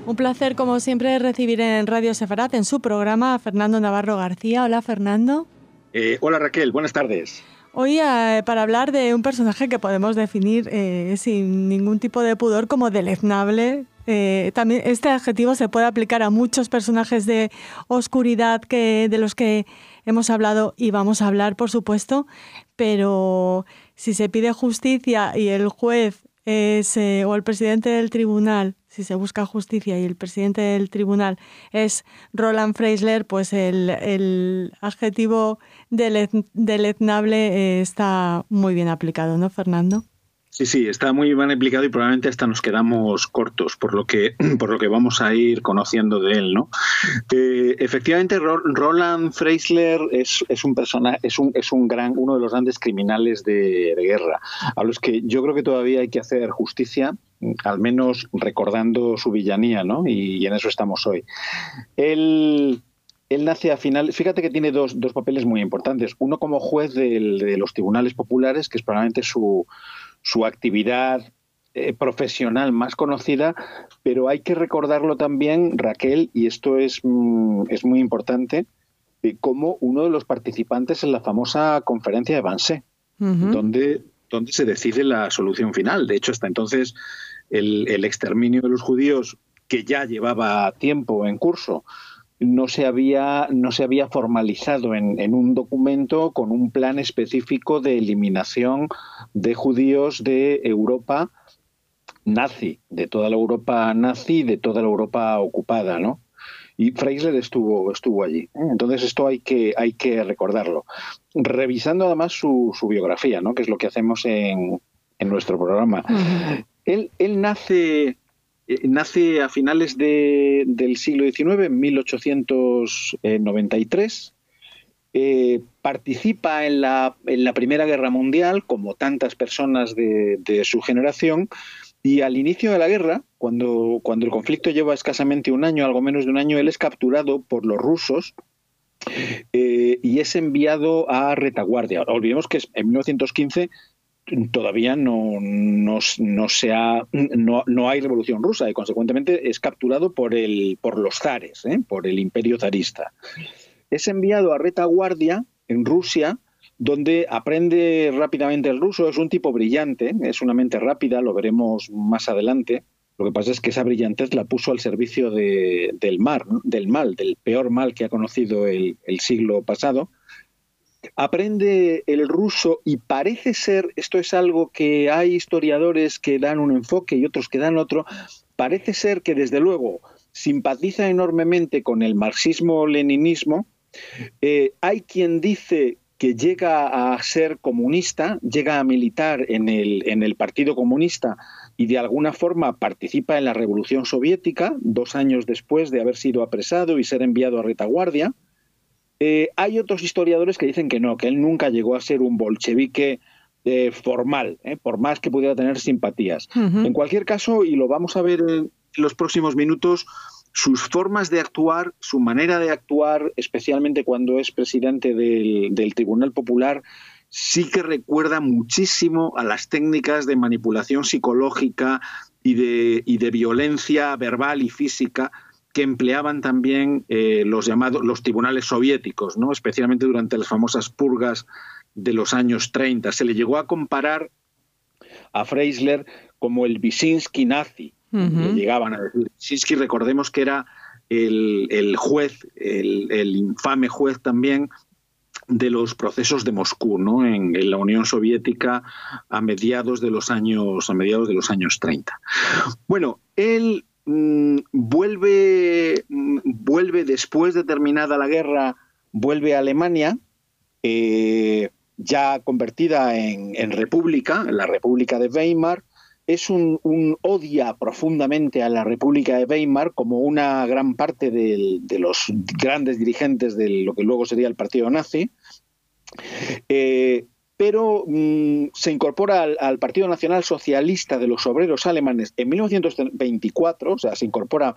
Un placer, como siempre, recibir en Radio Sefarat, en su programa, a Fernando Navarro García. Hola, Fernando. Hola, Raquel. Buenas tardes. Hoy para hablar de un personaje que podemos definir sin ningún tipo de pudor como deleznable. También este adjetivo se puede aplicar a muchos personajes de oscuridad de los que hemos hablado y vamos a hablar, por supuesto, pero si se pide justicia y el juez o el presidente del tribunal, si se busca justicia y el presidente del tribunal es Roland Freisler, pues el adjetivo deleznable está muy bien aplicado, ¿no, Fernando? Sí, está muy bien aplicado y probablemente hasta nos quedamos cortos por lo que vamos a ir conociendo de él, ¿no? Efectivamente, Roland Freisler es un personaje, uno de los grandes criminales de guerra, a los que yo creo que todavía hay que hacer justicia, al menos recordando su villanía, ¿no? Y en eso estamos hoy. Él nace a finales, fíjate que tiene dos papeles muy importantes. Uno como juez de los tribunales populares, que es probablemente su actividad profesional más conocida, pero hay que recordarlo también, Raquel, y esto es muy importante, como uno de los participantes en la famosa conferencia de Wannsee, donde se decide la solución final. De hecho, hasta entonces el exterminio de los judíos, que ya llevaba tiempo en curso, no se había formalizado en un documento con un plan específico de eliminación de judíos de Europa nazi, de toda la Europa nazi, de toda la Europa ocupada, ¿no? Y Freisler estuvo allí. Entonces esto hay que recordarlo. Revisando además su biografía, ¿no? Que es lo que hacemos en nuestro programa. Uh-huh. Él nace a finales del siglo XIX, en 1893. Participa en la Primera Guerra Mundial, como tantas personas de su generación, y al inicio de la guerra, cuando el conflicto lleva escasamente un año, algo menos de un año, él es capturado por los rusos y es enviado a retaguardia. Olvidemos que en 1915 todavía no hay revolución rusa y consecuentemente es capturado por los zares, por el imperio zarista. Es enviado a retaguardia en Rusia, donde aprende rápidamente el ruso. Es un tipo brillante, es una mente rápida, lo veremos más adelante. Lo que pasa es que esa brillantez la puso al servicio del mal, del peor mal que ha conocido el siglo pasado. Aprende el ruso y parece ser, esto es algo que hay historiadores que dan un enfoque y otros que dan otro, parece ser que desde luego simpatiza enormemente con el marxismo-leninismo. Hay quien dice que llega a ser comunista, llega a militar en el Partido Comunista y de alguna forma participa en la Revolución Soviética 2 años después de haber sido apresado y ser enviado a retaguardia. Hay otros historiadores que dicen que no, que él nunca llegó a ser un bolchevique formal, por más que pudiera tener simpatías. Uh-huh. En cualquier caso, y lo vamos a ver en los próximos minutos, sus formas de actuar, su manera de actuar, especialmente cuando es presidente del Tribunal Popular, sí que recuerda muchísimo a las técnicas de manipulación psicológica y de violencia verbal y física que empleaban también los tribunales soviéticos, ¿no? Especialmente durante las famosas purgas de los años 30. Se le llegó a comparar a Freisler como el Wyszynski nazi. Uh-huh. Le llegaban a decir. Wyszynski, recordemos que era el juez, el infame juez también de los procesos de Moscú, ¿no? En la Unión Soviética a mediados de los años 30. Bueno, él vuelve después de terminada la guerra, vuelve a Alemania, ya convertida en república, en la República de Weimar. Odia profundamente a la República de Weimar, como una gran parte de los grandes dirigentes de lo que luego sería el partido nazi, pero se incorpora al Partido Nacional Socialista de los Obreros Alemanes en 1924, o sea, se incorpora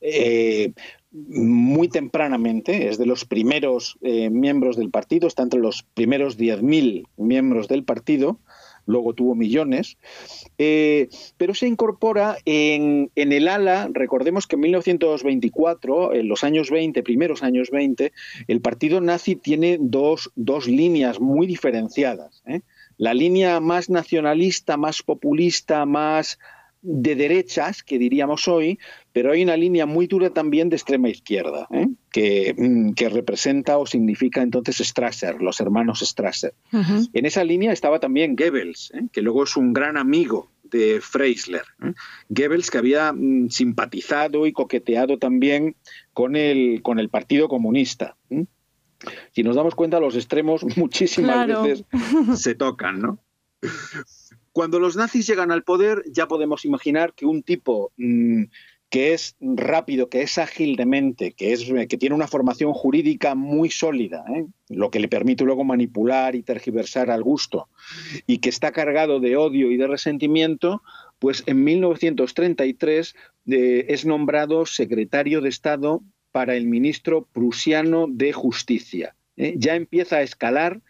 muy tempranamente, es de los primeros miembros del partido, está entre los primeros 10.000 miembros del partido. luego tuvo millones, pero se incorpora en el ala. Recordemos que en 1924, en los años 20, primeros años 20, el partido nazi tiene dos líneas muy diferenciadas, ¿eh? La línea más nacionalista, más populista, más de derechas, que diríamos hoy, pero hay una línea muy dura también de extrema izquierda, ¿eh? que representa o significa entonces Strasser, los hermanos Strasser. Uh-huh. En esa línea estaba también Goebbels, que luego es un gran amigo de Freisler. Goebbels, que había simpatizado y coqueteado también con el Partido Comunista. Si nos damos cuenta, los extremos muchísimas veces se tocan, ¿no? Cuando los nazis llegan al poder, ya podemos imaginar que un tipo que es rápido, que es ágil de mente, que tiene una formación jurídica muy sólida, lo que le permite luego manipular y tergiversar al gusto, y que está cargado de odio y de resentimiento, pues en 1933 es nombrado secretario de Estado para el ministro prusiano de Justicia. Ya empieza a escalar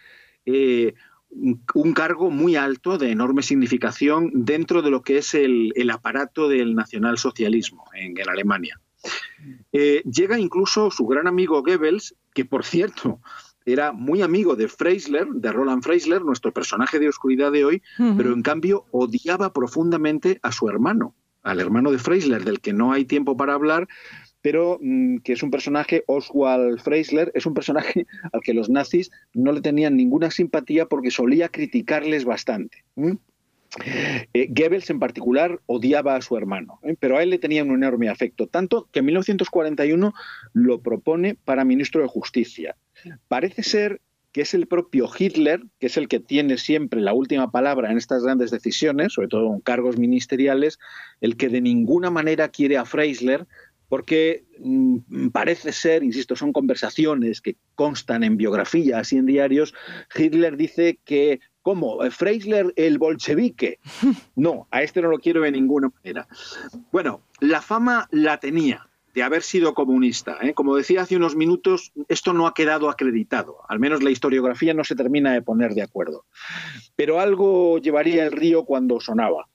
un cargo muy alto, de enorme significación, dentro de lo que es el aparato del nacionalsocialismo en Alemania. Llega incluso su gran amigo Goebbels, que por cierto era muy amigo de Freisler, de Roland Freisler, nuestro personaje de Oscuridad de hoy, pero en cambio odiaba profundamente a su hermano, al hermano de Freisler, del que no hay tiempo para hablar, pero que es un personaje, Oswald Freisler, es un personaje al que los nazis no le tenían ninguna simpatía porque solía criticarles bastante. Goebbels en particular odiaba a su hermano, pero a él le tenían un enorme afecto, tanto que en 1941 lo propone para ministro de Justicia. Parece ser que es el propio Hitler, que es el que tiene siempre la última palabra en estas grandes decisiones, sobre todo en cargos ministeriales, el que de ninguna manera quiere a Freisler, porque parece ser, insisto, son conversaciones que constan en biografías y en diarios. Hitler dice que, ¿cómo? ¿Freisler el bolchevique? No, a este no lo quiero de ninguna manera. Bueno, la fama la tenía de haber sido comunista, ¿eh? Como decía hace unos minutos, esto no ha quedado acreditado, al menos la historiografía no se termina de poner de acuerdo. Pero algo llevaría el río cuando sonaba.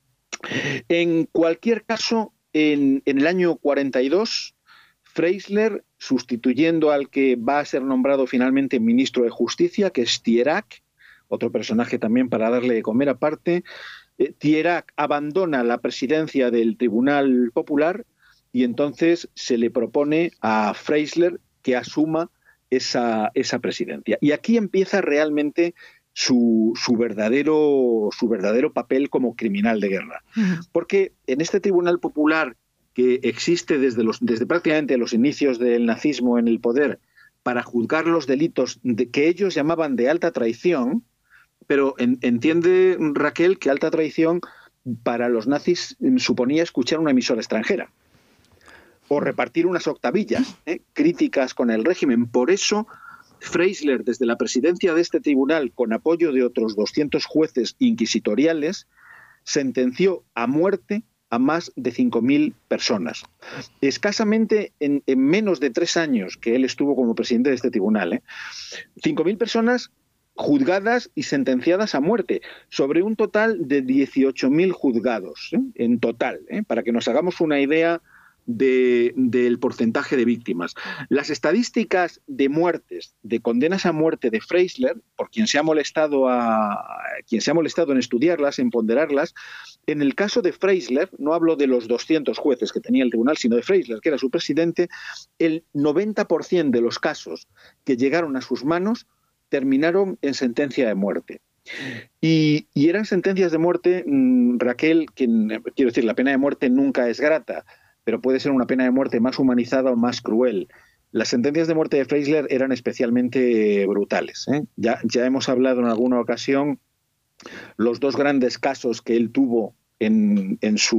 En cualquier caso, en el año 42, Freisler, sustituyendo al que va a ser nombrado finalmente ministro de Justicia, que es Thierac, otro personaje también para darle de comer aparte, Thierac abandona la presidencia del Tribunal Popular y entonces se le propone a Freisler que asuma esa presidencia. Y aquí empieza realmente su verdadero papel como criminal de guerra. Porque en este Tribunal Popular, que existe desde prácticamente los inicios del nazismo en el poder, para juzgar los delitos que ellos llamaban de alta traición, pero entiende Raquel que alta traición para los nazis suponía escuchar una emisora extranjera o repartir unas octavillas críticas con el régimen. Por eso Freisler, desde la presidencia de este tribunal, con apoyo de otros 200 jueces inquisitoriales, sentenció a muerte a más de 5.000 personas. Escasamente en menos de 3 años que él estuvo como presidente de este tribunal, 5.000 personas juzgadas y sentenciadas a muerte, sobre un total de 18.000 juzgados en total, para que nos hagamos una idea del porcentaje de víctimas. Las estadísticas de muertes, de condenas a muerte de Freisler, por quien se ha molestado en estudiarlas, en ponderarlas, en el caso de Freisler, no hablo de los 200 jueces que tenía el tribunal, sino de Freisler, que era su presidente, el 90% de los casos que llegaron a sus manos terminaron en sentencia de muerte. Y eran sentencias de muerte, Raquel, que quiero decir, la pena de muerte nunca es grata, pero puede ser una pena de muerte más humanizada o más cruel. Las sentencias de muerte de Freisler eran especialmente brutales, Ya hemos hablado en alguna ocasión los 2 grandes casos que él tuvo en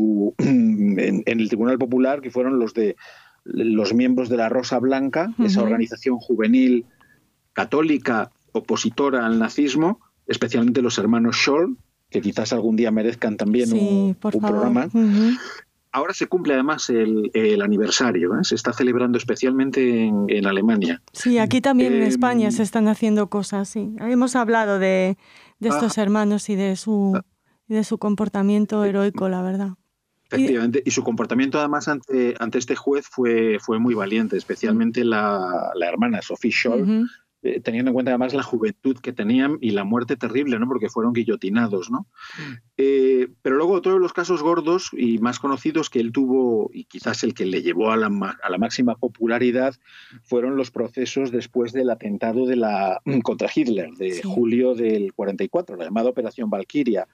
el Tribunal Popular, que fueron los de los miembros de la Rosa Blanca, esa organización juvenil católica opositora al nazismo, especialmente los hermanos Scholl, que quizás algún día merezcan también un programa. Ahora se cumple además el aniversario, se está celebrando especialmente en Alemania. Sí, aquí también en España se están haciendo cosas, sí. Hemos hablado de de estos hermanos y de su comportamiento heroico, la verdad. Efectivamente, y su comportamiento además ante este juez fue muy valiente, especialmente la hermana Sophie Scholl, teniendo en cuenta además la juventud que tenían y la muerte terrible, ¿no? Porque fueron guillotinados, ¿no? Pero luego otro de los casos gordos y más conocidos que él tuvo, y quizás el que le llevó a la máxima popularidad, fueron los procesos después del atentado contra Hitler, de julio del 44, la llamada Operación Valquiria.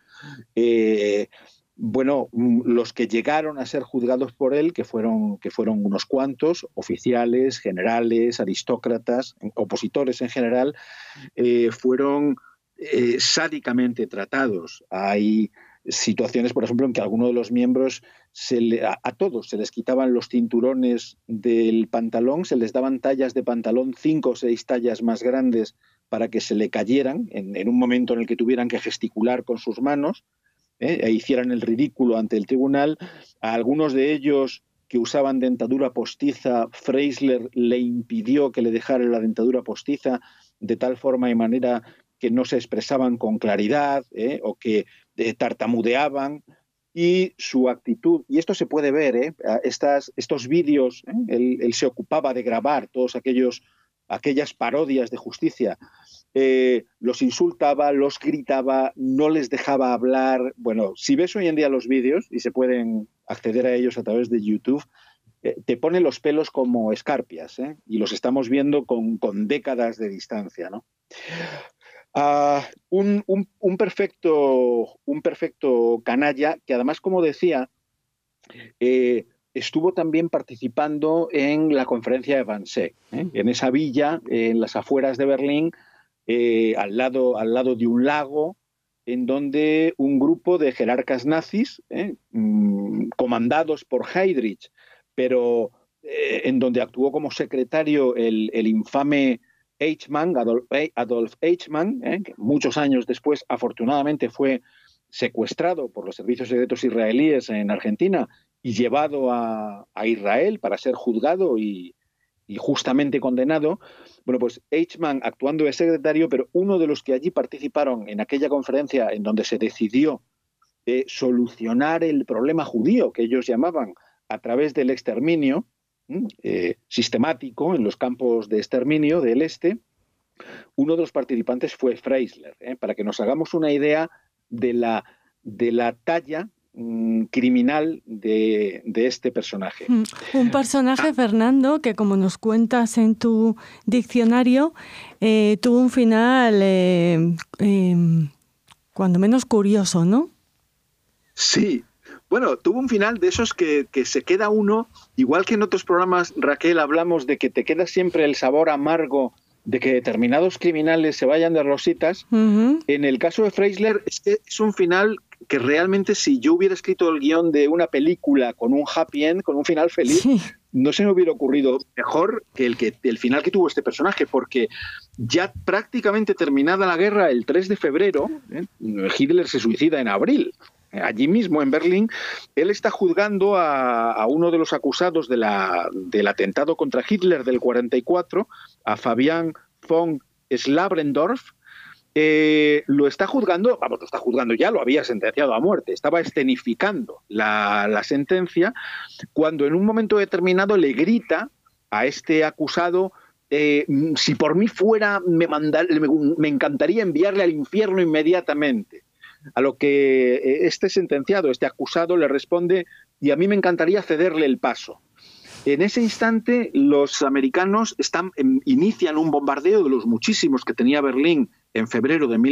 Bueno, los que llegaron a ser juzgados por él, que fueron unos cuantos, oficiales, generales, aristócratas, opositores en general, fueron sádicamente tratados. Hay situaciones, por ejemplo, en que a algunos de los miembros, a todos se les quitaban los cinturones del pantalón, se les daban tallas de pantalón 5 o 6 tallas más grandes para que se le cayeran en un momento en el que tuvieran que gesticular con sus manos, e hicieran el ridículo ante el tribunal. A algunos de ellos que usaban dentadura postiza, Freisler le impidió que le dejara la dentadura postiza de tal forma y manera que no se expresaban con claridad, o que tartamudeaban. Y su actitud, y esto se puede ver, estos vídeos, él se ocupaba de grabar todos aquellas parodias de justicia. Los insultaba, los gritaba, no les dejaba hablar. Bueno, si ves hoy en día los vídeos, y se pueden acceder a ellos a través de YouTube, te pone los pelos como escarpias, y los estamos viendo con décadas de distancia, ¿no? Un perfecto canalla que además, como decía, estuvo también participando en la conferencia de Wannsee, en esa villa en las afueras de Berlín, al lado de un lago, en donde un grupo de jerarcas nazis, comandados por Heydrich, pero en donde actuó como secretario el infame Eichmann, Adolf Eichmann, que muchos años después afortunadamente fue secuestrado por los servicios secretos israelíes en Argentina y llevado a Israel para ser juzgado y justamente condenado. Bueno, pues Eichmann actuando de secretario, pero uno de los que allí participaron en aquella conferencia en donde se decidió solucionar el problema judío, que ellos llamaban, a través del exterminio sistemático en los campos de exterminio del este, uno de los participantes fue Freisler, para que nos hagamos una idea de la talla criminal de este personaje. Un personaje, Fernando, que como nos cuentas en tu diccionario, tuvo un final cuando menos curioso, ¿no? Sí. Bueno, tuvo un final de esos que se queda uno, igual que en otros programas, Raquel, hablamos de que te queda siempre el sabor amargo de que determinados criminales se vayan de rositas. En el caso de Freisler es un final que realmente, si yo hubiera escrito el guión de una película con un happy end, con un final feliz, no se me hubiera ocurrido mejor que el final que tuvo este personaje, porque ya prácticamente terminada la guerra, el 3 de febrero, Hitler se suicida en abril. Allí mismo, en Berlín, él está juzgando a uno de los acusados del atentado contra Hitler del 44, a Fabian von Slabrendorf. Lo está juzgando, ya lo había sentenciado a muerte, estaba escenificando la sentencia, cuando en un momento determinado le grita a este acusado: si por mí fuera, me encantaría enviarle al infierno inmediatamente. A lo que este sentenciado, este acusado, le responde: y a mí me encantaría cederle el paso. En ese instante, los americanos inician un bombardeo de los muchísimos que tenía Berlín en febrero de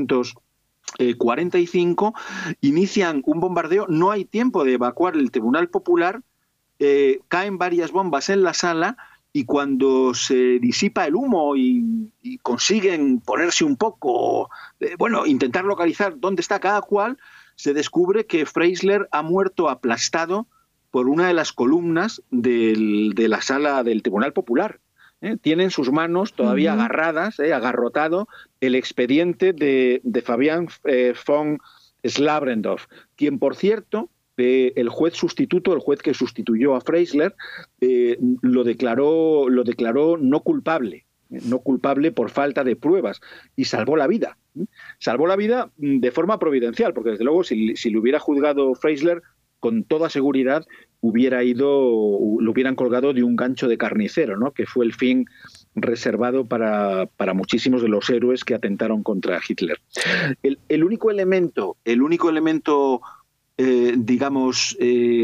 1945. Inician un bombardeo, no hay tiempo de evacuar el Tribunal Popular, caen varias bombas en la sala, y cuando se disipa el humo y consiguen ponerse un poco, intentar localizar dónde está cada cual, se descubre que Freisler ha muerto aplastado por una de las columnas de la sala del Tribunal Popular. Tiene en sus manos todavía agarradas, agarrotado, el expediente de Fabian von Slabrendorf, quien, por cierto, el juez que sustituyó a Freisler, lo declaró no culpable. no culpable por falta de pruebas, y salvó la vida. Salvó la vida de forma providencial, porque desde luego si lo hubiera juzgado Freisler, con toda seguridad lo hubieran colgado de un gancho de carnicero, ¿no? Que fue el fin reservado para muchísimos de los héroes que atentaron contra Hitler. El único elemento digamos,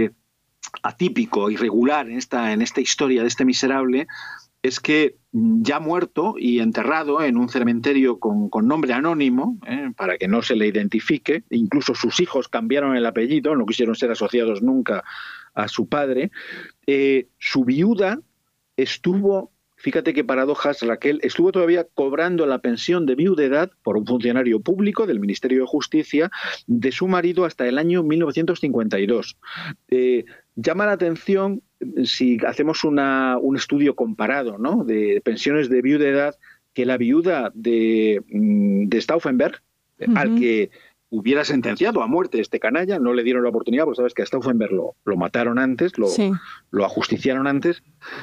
atípico, irregular en esta historia de este miserable, es que ya muerto y enterrado en un cementerio con nombre anónimo, para que no se le identifique, incluso sus hijos cambiaron el apellido, no quisieron ser asociados nunca a su padre, su viuda estuvo, fíjate qué paradojas, Raquel, estuvo todavía cobrando la pensión de viudedad por un funcionario público del Ministerio de Justicia de su marido hasta el año 1952. Llama la atención, si hacemos un estudio comparado, ¿no?, de pensiones de viudedad, que la viuda de Stauffenberg, al que hubiera sentenciado a muerte este canalla, no le dieron la oportunidad, porque sabes que a Stauffenberg lo mataron antes, lo ajusticiaron antes.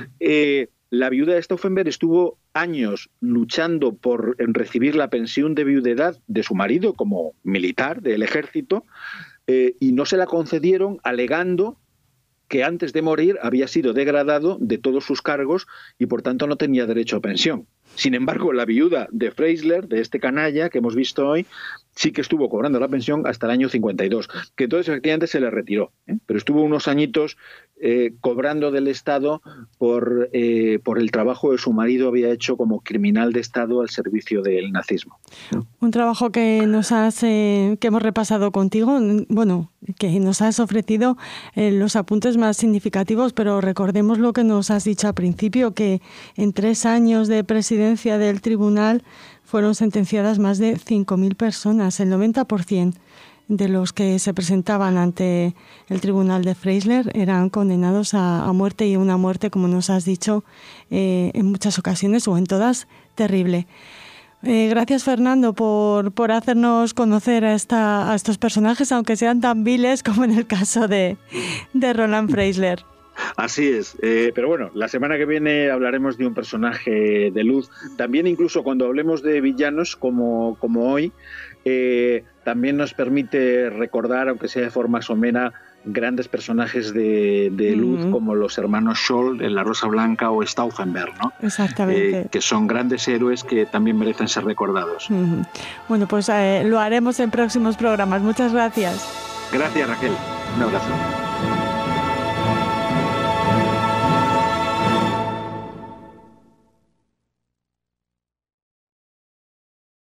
La viuda de Stauffenberg estuvo años luchando por recibir la pensión de viudedad de su marido como militar del ejército, y no se la concedieron, alegando que antes de morir había sido degradado de todos sus cargos y por tanto no tenía derecho a pensión. Sin embargo, la viuda de Freisler, de este canalla que hemos visto hoy, sí que estuvo cobrando la pensión hasta el año 52, que entonces efectivamente se le retiró, pero estuvo unos añitos cobrando del Estado por el trabajo que su marido había hecho como criminal de Estado al servicio del nazismo. Un trabajo que hemos repasado contigo, bueno, que nos has ofrecido los apuntes más significativos, pero recordemos lo que nos has dicho al principio, que en 3 años de presidencia del tribunal fueron sentenciadas más de 5.000 personas, el 90% de los que se presentaban ante el tribunal de Freisler eran condenados a muerte, y una muerte, como nos has dicho, en muchas ocasiones o en todas, terrible. Gracias, Fernando, por hacernos conocer a estos personajes, aunque sean tan viles como en el caso de Roland Freisler. Así es, pero bueno, la semana que viene hablaremos de un personaje de luz. También, incluso cuando hablemos de villanos como hoy, también nos permite recordar, aunque sea de forma somera, grandes personajes de luz como los hermanos Scholl en La Rosa Blanca o Stauffenberg, ¿no? Exactamente. Que son grandes héroes que también merecen ser recordados. Bueno, pues lo haremos en próximos programas. Muchas gracias. Gracias, Raquel. Un abrazo.